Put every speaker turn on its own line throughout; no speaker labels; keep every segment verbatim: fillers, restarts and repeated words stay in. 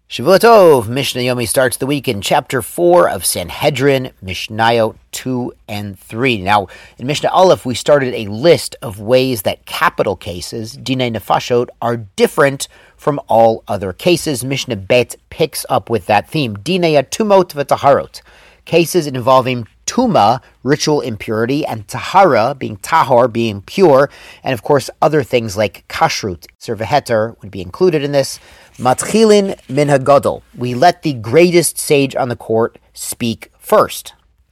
Shavua Tov, Mishnah Yomi starts the week in chapter four of Sanhedrin, Mishnayot two and three. Now, in Mishnah Aleph, we started a list of ways that capital cases, Dinei Nefashot, are different from all other cases. Mishnah Bet picks up with that theme. Dinei Tumot v'Taharot, cases involving Tuma, ritual impurity, and Tahara, being Tahor, being pure, and of course other things like Kashrut, Serveheter would be included in this. Matchilin min hagadol, we let the greatest sage on the court speak first.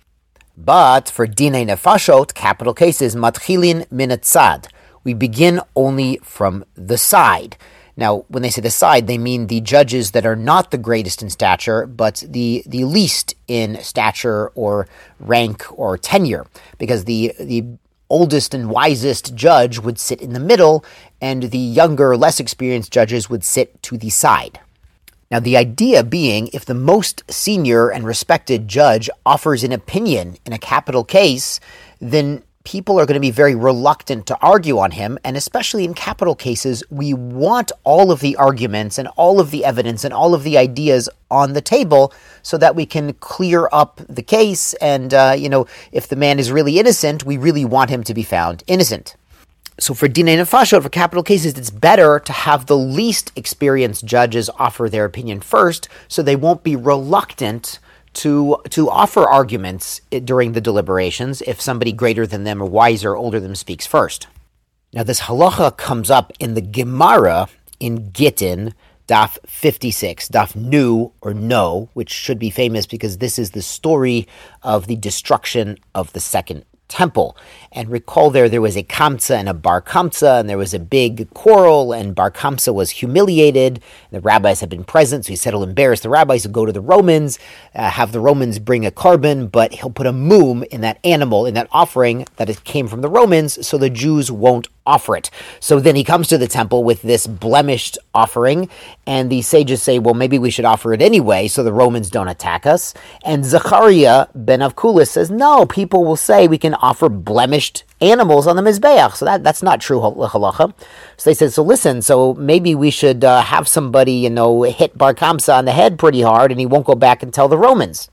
But for Dinei Nefashot, capital cases, Matchilin min hatzad, we begin only from the side. Now, when they say the side, they mean the judges that are not the greatest in stature, but the, the least in stature or rank or tenure, because the the oldest and wisest judge would sit in the middle, and the younger, less experienced judges would sit to the side. Now, the idea being, if the most senior and respected judge offers an opinion in a capital case, then people are going to be very reluctant to argue on him, and especially in capital cases, we want all of the arguments and all of the evidence and all of the ideas on the table so that we can clear up the case, and, uh, you know, if the man is really innocent, we really want him to be found innocent. So for Dinei Nefashot, for capital cases, it's better to have the least experienced judges offer their opinion first, so they won't be reluctant to to offer arguments during the deliberations if somebody greater than them or wiser, older than them speaks first. Now this halacha comes up in the Gemara in Gittin, Daf fifty-six, Daf Nu or No, which should be famous because this is the story of the destruction of the second temple. And recall there, there was a Kamsa and a Bar Kamsa, and there was a big quarrel, and Bar Kamsa was humiliated. The rabbis had been present, so he said he'll embarrass the rabbis, he'll go to the Romans, uh, have the Romans bring a carbon, but he'll put a moom in that animal, in that offering that it came from the Romans, so the Jews won't offer it. So then he comes to the temple with this blemished offering, and the sages say, well, maybe we should offer it anyway, so the Romans don't attack us. And Zechariah ben Avkulis says, no, people will say we can offer blemished animals on the Mizbeach. So that, that's not true halacha. So they said, so listen, so maybe we should uh, have somebody, you know, hit Bar Kamsa on the head pretty hard, and he won't go back and tell the Romans.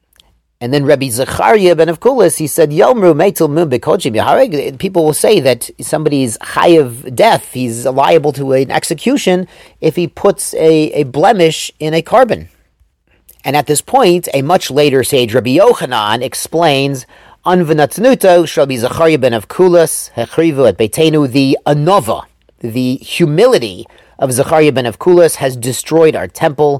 And then Rabbi Zechariah ben Avkulis, he said, Yomru meitel mum bekochim. People will say that somebody's chayav death, he's liable to an execution if he puts a, a blemish in a carbon. And at this point, a much later sage, Rabbi Yochanan, explains, Anvanatznuto, Rabbi Zechariah ben Avkulis, hechrivu et beitenu, the anova, the humility of Zechariah ben Avkulis has destroyed our temple.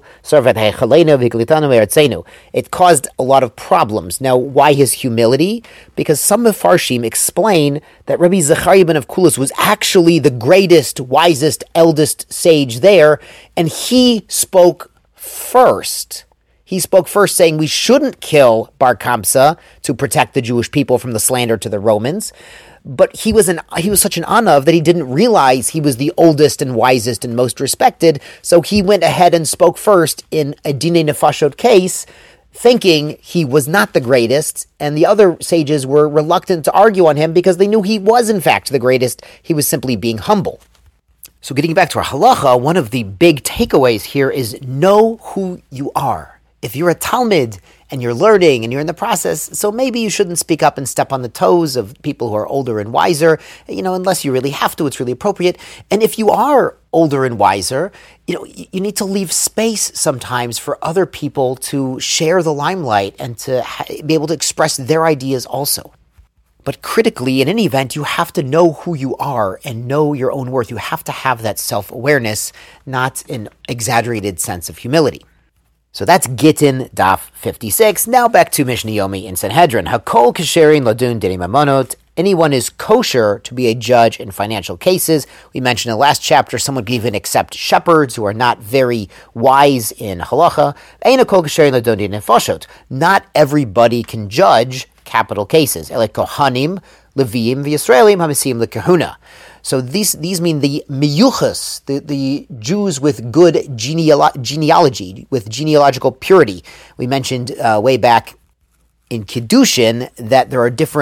It caused a lot of problems. Now, why his humility? Because some Mefarshim explain that Rabbi Zechariah ben Avkulis was actually the greatest, wisest, eldest sage there, and he spoke first. He spoke first, saying we shouldn't kill Bar Kamsa to protect the Jewish people from the slander to the Romans. But he was an he was such an anav that he didn't realize he was the oldest and wisest and most respected. So he went ahead and spoke first in a Dinei Nefashot case, thinking he was not the greatest, and the other sages were reluctant to argue on him because they knew he was in fact the greatest. He was simply being humble. So getting back to our halacha, one of the big takeaways here is know who you are. If you're a Talmud and you're learning and you're in the process, so maybe you shouldn't speak up and step on the toes of people who are older and wiser, you know, unless you really have to, it's really appropriate. And if you are older and wiser, you know, you need to leave space sometimes for other people to share the limelight and to ha- be able to express their ideas also. But critically, in any event, you have to know who you are and know your own worth. You have to have that self-awareness, not an exaggerated sense of humility. So that's Gittin, Daf fifty-six. Now back to Mishnah Yomi in Sanhedrin. Hakol kasherin ladun dinei mamonot. Anyone is kosher to be a judge in financial cases. We mentioned in the last chapter, someone could even accept shepherds who are not very wise in halacha. Ein hakol kasherin ladun dinei nefashot. Not everybody can judge capital cases. Ele kohanim, Leviim, v'Yisraelim, hamisim lekahuna. So these these mean the miyuchas, the, the Jews with good genealo- genealogy, with genealogical purity. We mentioned uh, way back in Kiddushin that there are different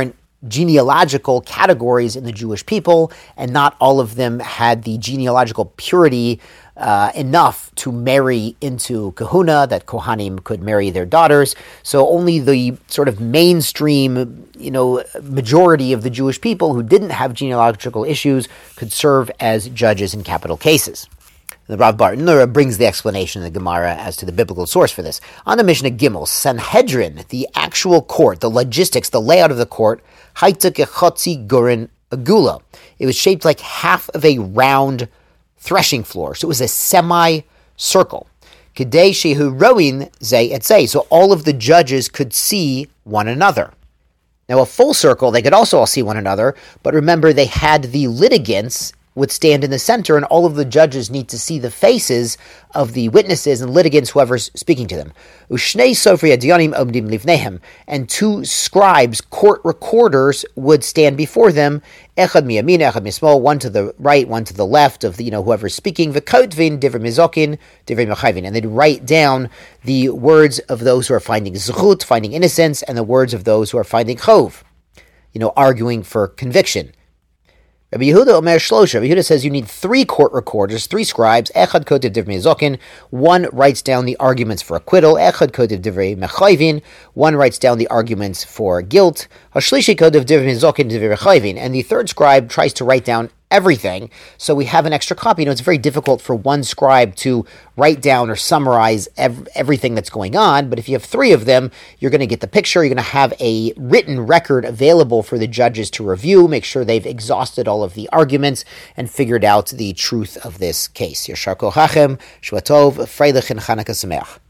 genealogical categories in the Jewish people, and not all of them had the genealogical purity uh, enough to marry into kahuna, that Kohanim could marry their daughters. So only the sort of mainstream, you know, majority of the Jewish people who didn't have genealogical issues could serve as judges in capital cases. The Rav Bartenura brings the explanation in the Gemara as to the biblical source for this. On the Mishnah Gimel, Sanhedrin, the actual court, the logistics, the layout of the court, Haita kechotzi gurin agula. It was shaped like half of a round threshing floor, so it was a semi-circle. Kedei shehu roin ze et ze, so all of the judges could see one another. Now, a full circle, they could also all see one another, but remember, they had the litigants would stand in the center, and all of the judges need to see the faces of the witnesses and litigants, whoever's speaking to them. Ushnei sofri adyanim omdim livnehem, and two scribes, court recorders, would stand before them. Echad miyamin, echad mismol, one to the right, one to the left of the, you know, whoever's speaking. V'kotvin divrei mizokin, divrei mechayvin, and they'd write down the words of those who are finding zchut, finding innocence, and the words of those who are finding chov, you know, arguing for conviction. Rabbi Yehuda Omer Shlosha. Rabbi Yehuda says you need three court recorders, three scribes. Echad kotiv divrei mezokin. One writes down the arguments for acquittal. Echad kotiv divrei mechayvin. One writes down the arguments for guilt. Hashlishi kotiv divrei mezokin divrei mechayvin. And the third scribe tries to write down everything, so we have an extra copy. You know, it's very difficult for one scribe to write down or summarize ev- everything that's going on, but if you have three of them, you're going to get the picture. You're going to have a written record available for the judges to review, make sure they've exhausted all of the arguments and figured out the truth of this case. Yashar Kochachem, Shvatov, Freilich, and Chanukah Sameach.